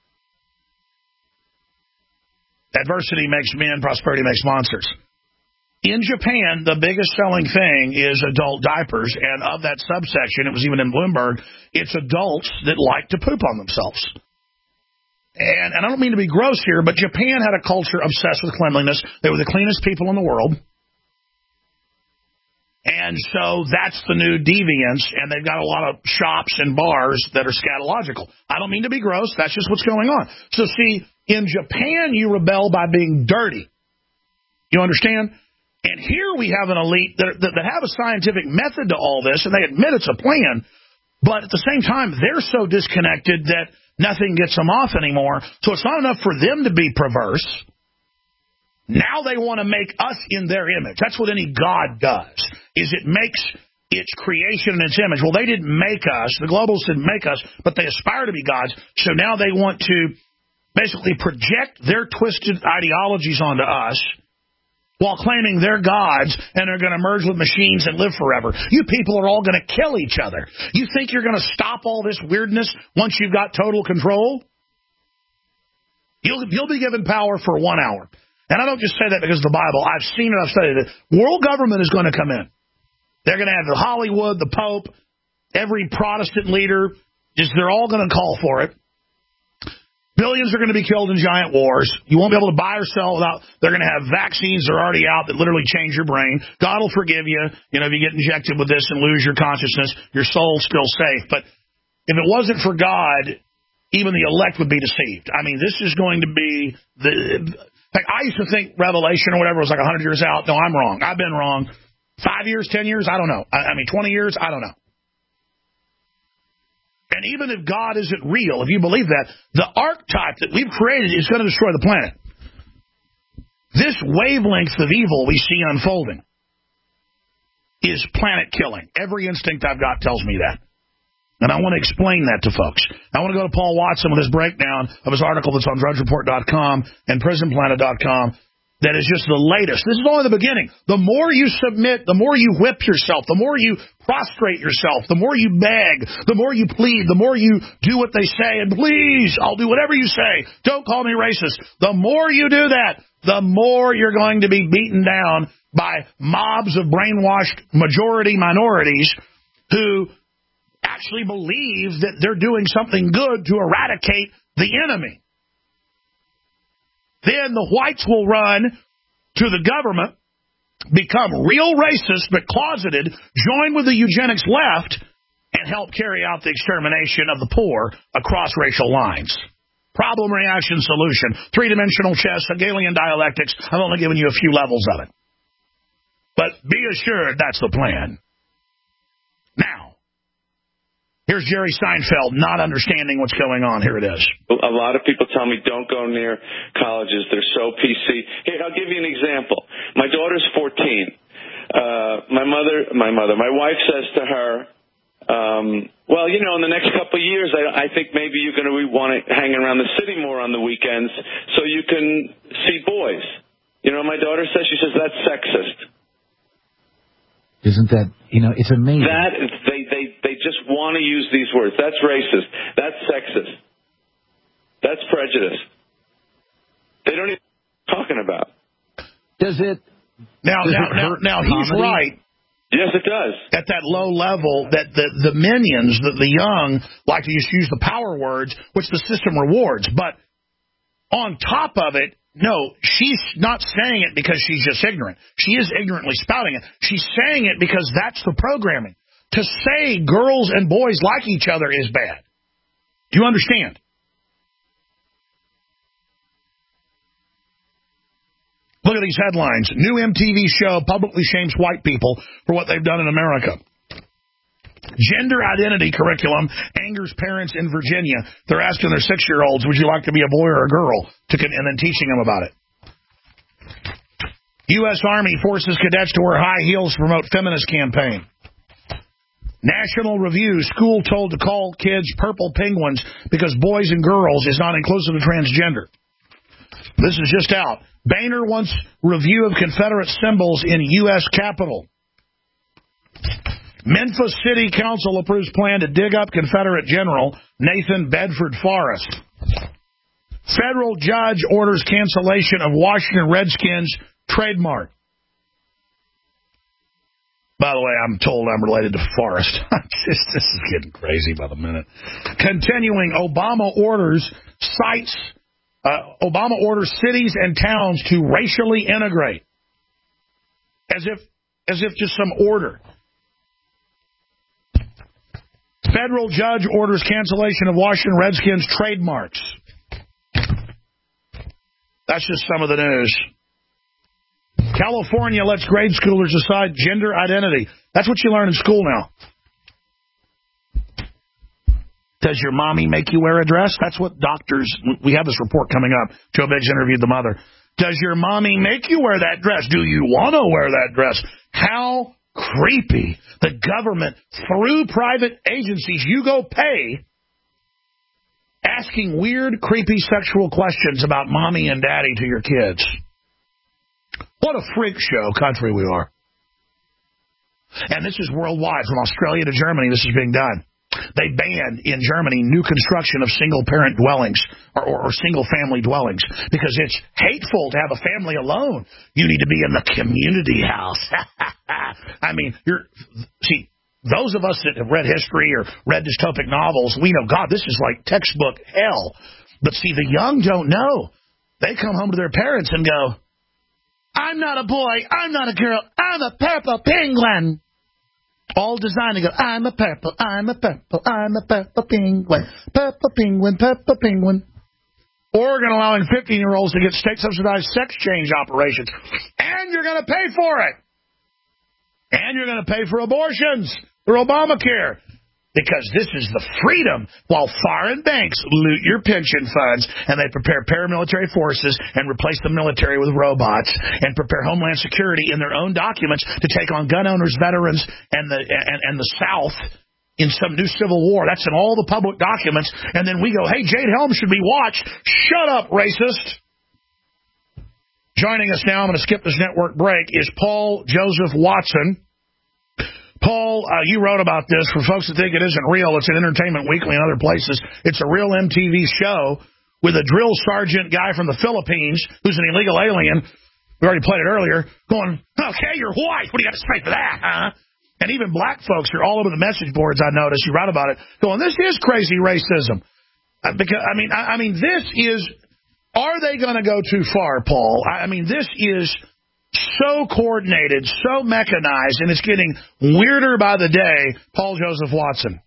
adversity makes men, prosperity makes monsters. In Japan, the biggest selling thing is adult diapers, and of that subsection, it was even in Bloomberg, it's adults that like to poop on themselves. And I don't mean to be gross here, but Japan had a culture obsessed with cleanliness. They were the cleanest people in the world. And so that's the new deviance, and they've got a lot of shops and bars that are scatological. I don't mean to be gross. That's just what's going on. So, see, in Japan, you rebel by being dirty. You understand? And here we have an elite that have a scientific method to all this, and they admit it's a plan. But at the same time, they're so disconnected that nothing gets them off anymore. So it's not enough for them to be perverse. Now they want to make us in their image. That's what any God does, is it makes its creation in its image. Well, they didn't make us. The globalists didn't make us, but they aspire to be gods. So now they want to basically project their twisted ideologies onto us while claiming they're gods and are going to merge with machines and live forever. You people are all going to kill each other. You think you're going to stop all this weirdness once you've got total control? You'll be given power for 1 hour. And I don't just say that because of the Bible. I've seen it. I've studied it. World government is going to come in. They're going to have the Hollywood, the Pope, every Protestant leader. They're all going to call for it. Billions are going to be killed in giant wars. You won't be able to buy or sell without. They're going to have vaccines that are already out that literally change your brain. God will forgive you. You know, if you get injected with this and lose your consciousness, your soul's still safe. But if it wasn't for God, even the elect would be deceived. I mean, this is going to be like, I used to think Revelation or whatever was like 100 years out. No, I'm wrong. I've been wrong. 5 years, 10 years, I don't know. I mean, 20 years, I don't know. And even if God isn't real, if you believe that, the archetype that we've created is going to destroy the planet. This wavelength of evil we see unfolding is planet killing. Every instinct I've got tells me that. And I want to explain that to folks. I want to go to Paul Watson with his breakdown of his article that's on DrudgeReport.com and PrisonPlanet.com. That is just the latest. This is only the beginning. The more you submit, the more you whip yourself, the more you prostrate yourself, the more you beg, the more you plead, the more you do what they say, and please, I'll do whatever you say. Don't call me racist. The more you do that, the more you're going to be beaten down by mobs of brainwashed majority minorities who actually believe that they're doing something good to eradicate the enemy. Then the whites will run to the government, become real racist but closeted, join with the eugenics left, and help carry out the extermination of the poor across racial lines. Problem, reaction, solution. Three-dimensional chess, Hegelian dialectics. I've only given you a few levels of it. But be assured that's the plan. Now, here's Jerry Seinfeld not understanding what's going on. Here it is. A lot of people tell me don't go near colleges. They're so PC. Here, I'll give you an example. My daughter's 14. My wife says to her, well, you know, in the next couple of years, I think maybe you're going to want to hang around the city more on the weekends so you can see boys. You know, my daughter says, she says, that's sexist. Isn't that, you know, it's amazing. They just want to use these words. That's racist. That's sexist. That's prejudice. They don't even know what they're talking about. Does it? Now he's right. Yes, it does. At that low level, that the minions, the young, like to just use the power words, which the system rewards. But on top of it, no, she's not saying it because she's just ignorant. She is ignorantly spouting it. She's saying it because that's the programming. To say girls and boys like each other is bad. Do you understand? Look at these headlines. New MTV show publicly shames white people for what they've done in America. Gender identity curriculum angers parents in Virginia. They're asking their 6-year-olds, would you like to be a boy or a girl? And then teaching them about it. U.S. Army forces cadets to wear high heels to promote feminist campaign. National Review, school told to call kids purple penguins because boys and girls is not inclusive of transgender. This is just out. Boehner wants review of Confederate symbols in U.S. Capitol. Memphis City Council approves plan to dig up Confederate General Nathan Bedford Forrest. Federal judge orders cancellation of Washington Redskins trademark. By the way, I'm told I'm related to Forrest. This is getting crazy by the minute. Continuing, Obama orders cities and towns to racially integrate. As if just some order. Federal judge orders cancellation of Washington Redskins trademarks. That's just some of the news. California lets grade schoolers decide gender identity. That's what you learn in school now. Does your mommy make you wear a dress? That's what doctors... We have this report coming up. Joe Biggs interviewed the mother. Does your mommy make you wear that dress? Do you want to wear that dress? How creepy. The government, through private agencies, you go pay, asking weird, creepy sexual questions about mommy and daddy to your kids. What a freak show country we are. And this is worldwide. From Australia to Germany, this is being done. They banned in Germany new construction of single-parent dwellings or single-family dwellings because it's hateful to have a family alone. You need to be in the community house. I mean, those of us that have read history or read dystopic novels, we know, God, this is like textbook hell. But see, the young don't know. They come home to their parents and go, I'm not a boy, I'm not a girl, I'm a purple penguin. All designed to go, I'm a purple penguin, purple penguin, purple penguin. Oregon allowing 15-year-olds to get state-subsidized sex change operations. And you're going to pay for it. And you're going to pay for abortions through Obamacare. Because this is the freedom while foreign banks loot your pension funds and they prepare paramilitary forces and replace the military with robots and prepare Homeland Security in their own documents to take on gun owners, veterans, and the South in some new civil war. That's in all the public documents. And then we go, hey, Jade Helms should be watched. Shut up, racist. Joining us now, I'm going to skip this network break, is Paul Joseph Watson. Paul, you wrote about this. For folks that think it isn't real, it's in Entertainment Weekly and other places. It's a real MTV show with a drill sergeant guy from the Philippines who's an illegal alien. We already played it earlier. Going, okay, you're white. What do you got to say for that, huh? And even black folks are all over the message boards, I noticed. You write about it. Going, this is crazy racism. Because I mean, this is... Are they going to go too far, Paul? I mean, this is... so coordinated, so mechanized, and it's getting weirder by the day. Paul Joseph Watson.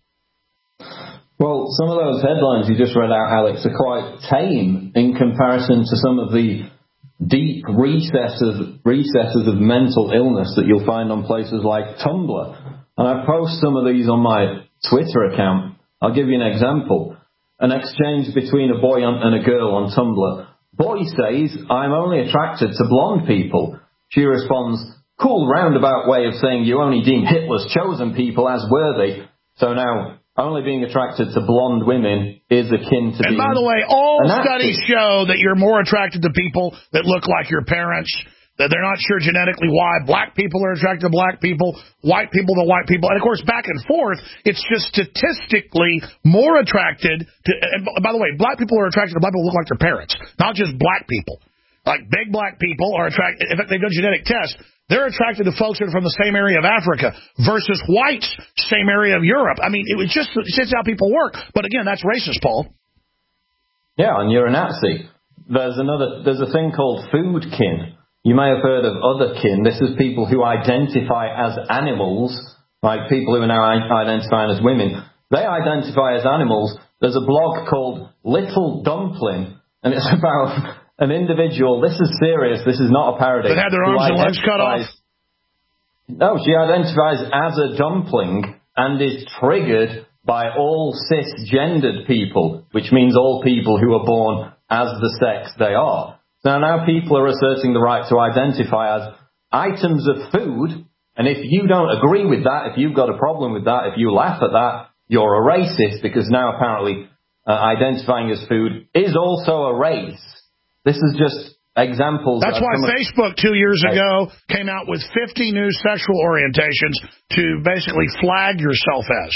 Well, some of those headlines you just read out, Alex, are quite tame in comparison to some of the deep recesses of mental illness that you'll find on places like Tumblr. And I post some of these on my Twitter account. I'll give you an example. An exchange between a boy and a girl on Tumblr. Boy says, I'm only attracted to blonde people. She responds, cool roundabout way of saying you only deem Hitler's chosen people as worthy. So now, only being attracted to blonde women is akin to being... And by the way, all studies show that you're more attracted to people that look like your parents, that they're not sure genetically why. Black people are attracted to black people, white people to white people. And, of course, back and forth, it's just statistically more attracted to... And by the way, black people are attracted to black people who look like their parents, not just black people. Like big black people are attracted, if they do genetic tests, they're attracted to folks that are from the same area of Africa versus whites, same area of Europe. I mean, it's just how people work. But again, that's racist, Paul. Yeah, and you're a Nazi. There's a thing called food kin. You may have heard of other kin. This is people who identify as animals, like people who are now identifying as women. They identify as animals. There's a blog called Little Dumpling, and it's about... an individual, this is serious, this is not a parody. That had their arms and legs cut off? No, she identifies as a dumpling and is triggered by all cisgendered people, which means all people who are born as the sex they are. Now people are asserting the right to identify as items of food, and if you don't agree with that, if you've got a problem with that, if you laugh at that, you're a racist, because now apparently identifying as food is also a race. This is just examples. That's why Facebook 2 years ago came out with 50 new sexual orientations to basically flag yourself as.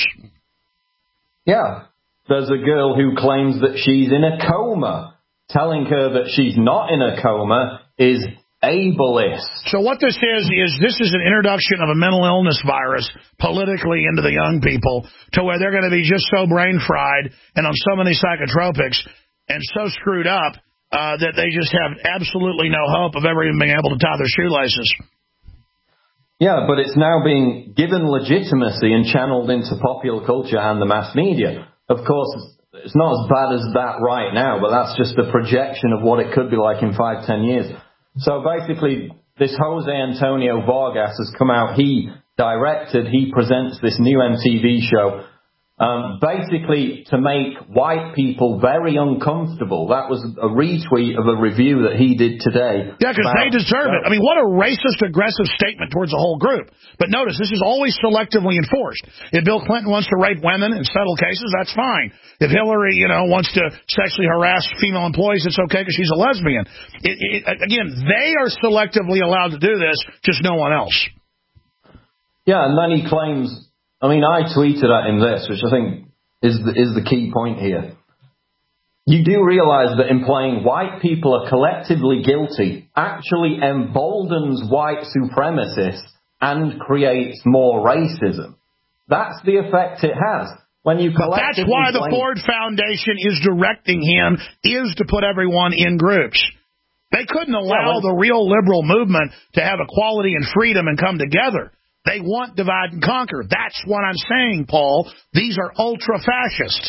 Yeah. There's a girl who claims that she's in a coma. Telling her that she's not in a coma is ableist. So what this is an introduction of a mental illness virus politically into the young people to where they're going to be just so brain fried and on so many psychotropics and so screwed up that they just have absolutely no hope of ever even being able to tie their shoelaces. Yeah, but it's now being given legitimacy and channeled into popular culture and the mass media. Of course, it's not as bad as that right now, but that's just a projection of what it could be like in 5-10 years. So basically, this Jose Antonio Vargas has come out. He presents this new MTV show, basically to make white people very uncomfortable. That was a retweet of a review that he did today. Yeah, because they deserve it. I mean, what a racist, aggressive statement towards the whole group. But notice, this is always selectively enforced. If Bill Clinton wants to rape women in settled cases, that's fine. If Hillary, wants to sexually harass female employees, it's okay because she's a lesbian. Again, they are selectively allowed to do this, just no one else. Yeah, and then he claims... I mean, I tweeted at him this, which I think is the key point here. You do realize that implying white people are collectively guilty actually emboldens white supremacists and creates more racism. That's the effect it has. When you that's why the Ford Foundation is directing him is to put everyone in groups. They couldn't allow the real liberal movement to have equality and freedom and come together. They want divide and conquer. That's what I'm saying, Paul. These are ultra-fascist.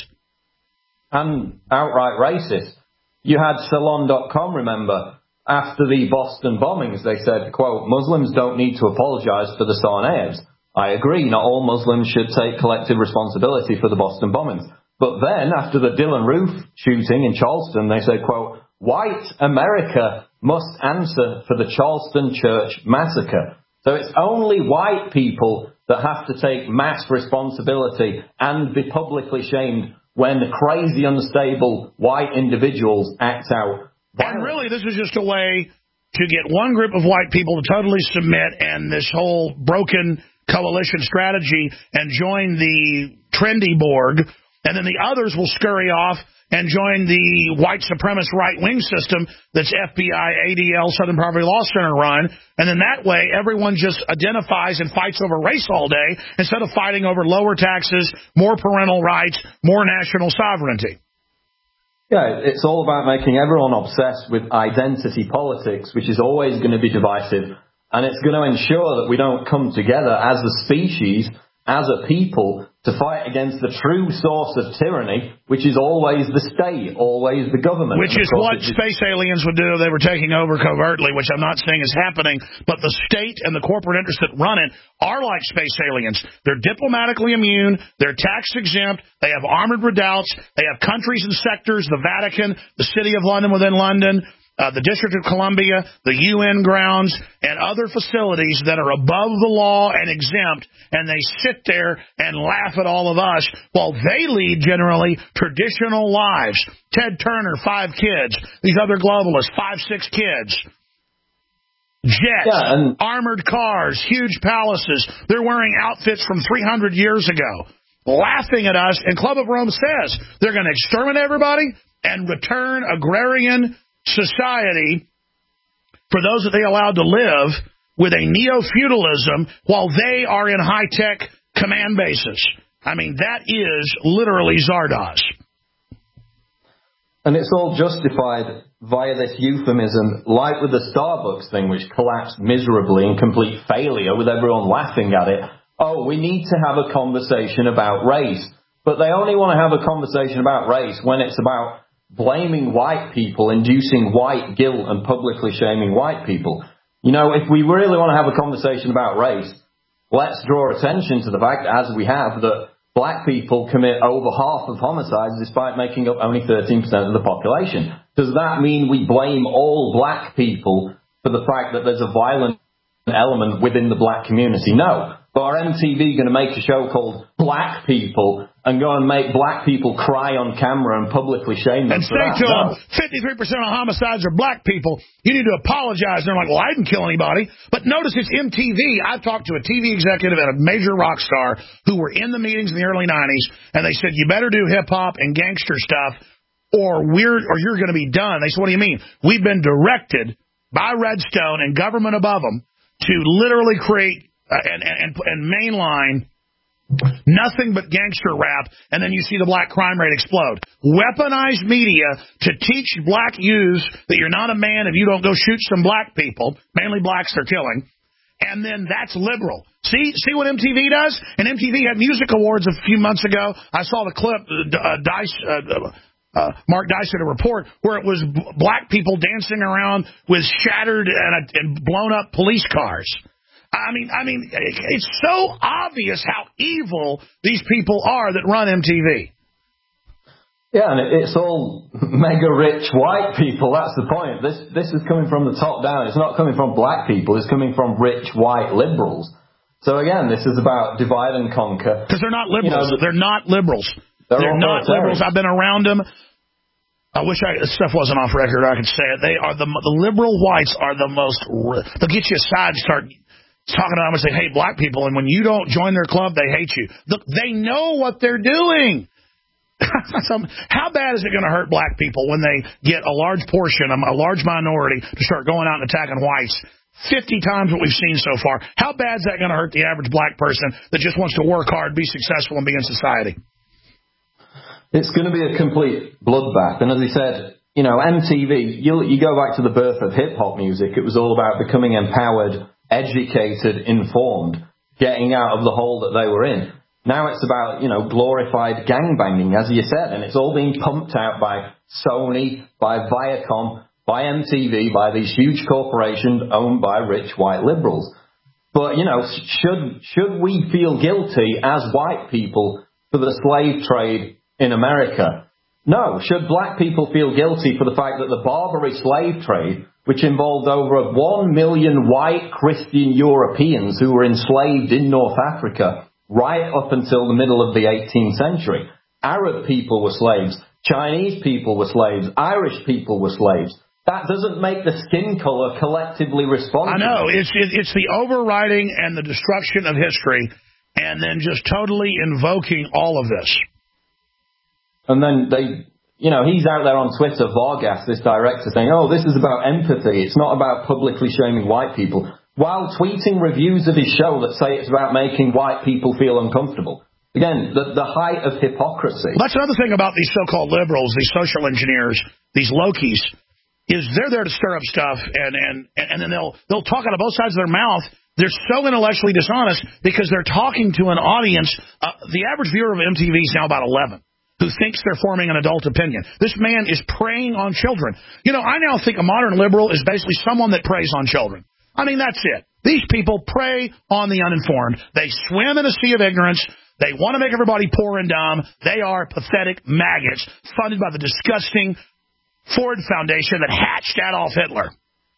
And outright racist. You had Salon.com, remember, after the Boston bombings, they said, quote, Muslims don't need to apologize for the Sarnaevs. I agree, not all Muslims should take collective responsibility for the Boston bombings. But then, after the Dylan Roof shooting in Charleston, they said, quote, white America must answer for the Charleston church massacre. So it's only white people that have to take mass responsibility and be publicly shamed when crazy, unstable white individuals act out violently. And really, this is just a way to get one group of white people to totally submit and this whole broken coalition strategy and join the trendy Borg, and then the others will scurry off and join the white supremacist right-wing system that's FBI, ADL, Southern Poverty Law Center run, and then that way everyone just identifies and fights over race all day instead of fighting over lower taxes, more parental rights, more national sovereignty. Yeah, it's all about making everyone obsessed with identity politics, which is always going to be divisive, and it's going to ensure that we don't come together as a species, as a people, to fight against the true source of tyranny, which is always the state, always the government. Which is what space aliens would do if they were taking over covertly, which I'm not saying is happening, but the state and the corporate interests that run it are like space aliens. They're diplomatically immune, they're tax exempt, they have armored redoubts, they have countries and sectors, the Vatican, the City of London within London, the District of Columbia, the UN grounds, and other facilities that are above the law and exempt, and they sit there and laugh at all of us while they lead generally traditional lives. Ted Turner, 5 kids. These other globalists, 5-6 kids. Jets, armored cars, huge palaces. They're wearing outfits from 300 years ago, laughing at us, and Club of Rome says they're going to exterminate everybody and return agrarian society for those that they allowed to live with a neo-feudalism while they are in high-tech command bases. I mean, that is literally Zardoz. And it's all justified via this euphemism, like with the Starbucks thing, which collapsed miserably in complete failure with everyone laughing at it. Oh, we need to have a conversation about race. But they only want to have a conversation about race when it's about blaming white people, inducing white guilt and publicly shaming white people. You know, if we really want to have a conversation about race, let's draw attention to the fact, as we have, that black people commit over half of homicides despite making up only 13% of the population. Does that mean we blame all black people for the fact that there's a violent element within the black community? No. But are MTV going to make a show called Black People and go and make black people cry on camera and publicly shame them. And say to them, 53% of homicides are black people. You need to apologize. And they're like, well, I didn't kill anybody. But notice it's MTV. I've talked to a TV executive and a major rock star who were in the meetings in the early 90s, and they said, you better do hip-hop and gangster stuff or you're going to be done. They said, what do you mean? We've been directed by Redstone and government above them to literally create and mainline nothing but gangster rap, and then you see the black crime rate explode. Weaponized media to teach black youths that you're not a man if you don't go shoot some black people, mainly blacks they're killing, and then that's liberal. See what MTV does? And MTV had music awards a few months ago. I saw the clip, Mark Dice did a report where it was black people dancing around with shattered and blown up police cars. I mean, it's so obvious how evil these people are that run MTV. Yeah, and it's all mega rich white people. That's the point. This is coming from the top down. It's not coming from black people. It's coming from rich white liberals. So again, this is about divide and conquer. Because they're not liberals. They're not liberals. They're not liberals. I've been around them. I wish this stuff wasn't off record. I could say it. They are the liberal whites are the most. They'll get you aside and start talking to them and say, hey, black people, and when you don't join their club, they hate you. They know what they're doing. How bad is it going to hurt black people when they get a large portion, a large minority, to start going out and attacking whites? 50 times what we've seen so far. How bad is that going to hurt the average black person that just wants to work hard, be successful, and be in society? It's going to be a complete bloodbath. And as he said, MTV, you go back to the birth of hip-hop music, it was all about becoming empowered, educated, informed, getting out of the hole that they were in. Now it's about, glorified gangbanging, as you said, and it's all being pumped out by Sony, by Viacom, by MTV, by these huge corporations owned by rich white liberals. But, should we feel guilty as white people for the slave trade in America? No. Should black people feel guilty for the fact that the Barbary slave trade, which involved over 1 million white Christian Europeans who were enslaved in North Africa right up until the middle of the 18th century. Arab people were slaves. Chinese people were slaves. Irish people were slaves. That doesn't make the skin color collectively responsible. I know. It's the overriding and the destruction of history, and then just totally invoking all of this. And then he's out there on Twitter, Vargas, this director, saying, this is about empathy. It's not about publicly shaming white people, while tweeting reviews of his show that say it's about making white people feel uncomfortable. Again, the height of hypocrisy. That's another thing about these so-called liberals, these social engineers, these Lokis, is they're there to stir up stuff, and then they'll talk out of both sides of their mouth. They're so intellectually dishonest because they're talking to an audience. The average viewer of MTV is now about 11. Who thinks they're forming an adult opinion. This man is preying on children. I now think a modern liberal is basically someone that preys on children. I mean, that's it. These people prey on the uninformed. They swim in a sea of ignorance. They want to make everybody poor and dumb. They are pathetic maggots funded by the disgusting Ford Foundation that hatched Adolf Hitler.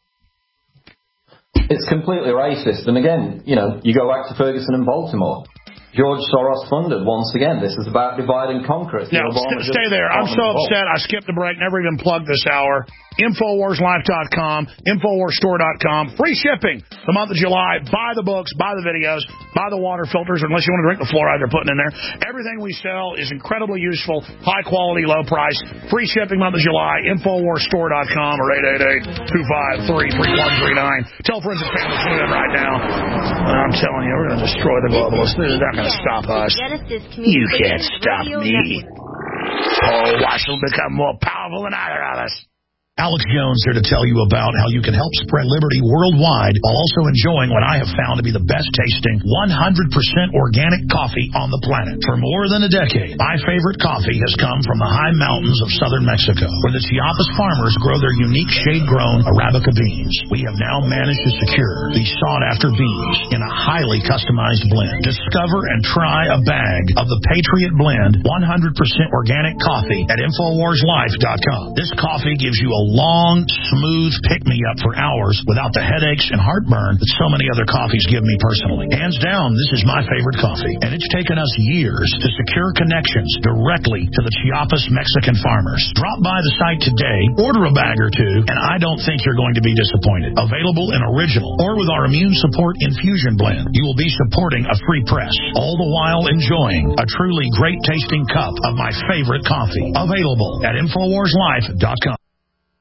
It's completely racist. And again, you go back to Ferguson and Baltimore. George Soros funded once again. This is about divide and conquer. Now, stay there. I'm so upset. I skipped the break. Never even plugged this hour. InfoWarsLife.com, InfoWarsStore.com. Free shipping the month of July. Buy the books, buy the videos, buy the water filters, unless you want to drink the fluoride they're putting in there. Everything we sell is incredibly useful, high quality, low price. Free shipping month of July. InfoWarsStore.com or 888-253-3139. Tell friends and family to tune in right now. I'm telling you, we're going to destroy the globalists. They're not going to stop us. You can't stop me. I shall become more powerful than either of us. Alex Jones here to tell you about how you can help spread liberty worldwide while also enjoying what I have found to be the best tasting 100% organic coffee on the planet. For more than a decade, my favorite coffee has come from the high mountains of southern Mexico, where the Chiapas farmers grow their unique shade-grown Arabica beans. We have now managed to secure these sought-after beans in a highly customized blend. Discover and try a bag of the Patriot Blend 100% organic coffee at InfoWarsLife.com. This coffee gives you a long, smooth pick-me-up for hours without the headaches and heartburn that so many other coffees give me personally. Hands down, this is my favorite coffee, and it's taken us years to secure connections directly to the Chiapas Mexican farmers. Drop by the site today, order a bag or two, and I don't think you're going to be disappointed. Available in original or with our immune support infusion blend. You will be supporting a free press, all the while enjoying a truly great tasting cup of my favorite coffee. Available at InfoWarsLife.com.